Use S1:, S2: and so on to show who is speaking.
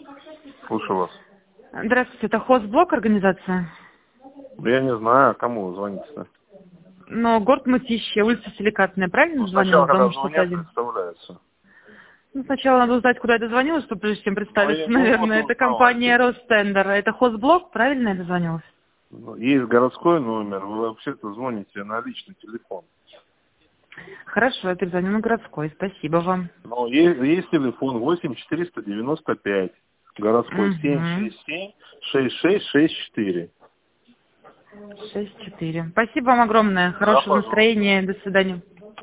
S1: Слушаю вас.
S2: Здравствуйте, это хозблок организация?
S1: Я не знаю, кому вы звоните-то.
S2: Но город Мытищи, улица Силикатная, правильно
S1: Ну,
S2: звонила?
S1: сначала, когда
S2: Дом
S1: звонят,
S2: 61.
S1: представляются.
S2: Ну, сначала надо узнать, куда я дозвонилась, чтобы прежде чем представиться,
S1: Ну, вот
S2: наверное. Это компания
S1: узнавайте.
S2: Ростендер. Это хозблок, правильно я дозвонилась?
S1: Ну, есть городской номер, вы вообще-то звоните на личный телефон.
S2: Хорошо, я перезвоню на городской. Спасибо вам.
S1: Но есть телефон 8495, городской
S2: Угу.
S1: 767-6664.
S2: 6-4. Спасибо вам огромное. Хорошего
S1: Да, пожалуйста.
S2: настроения. До свидания.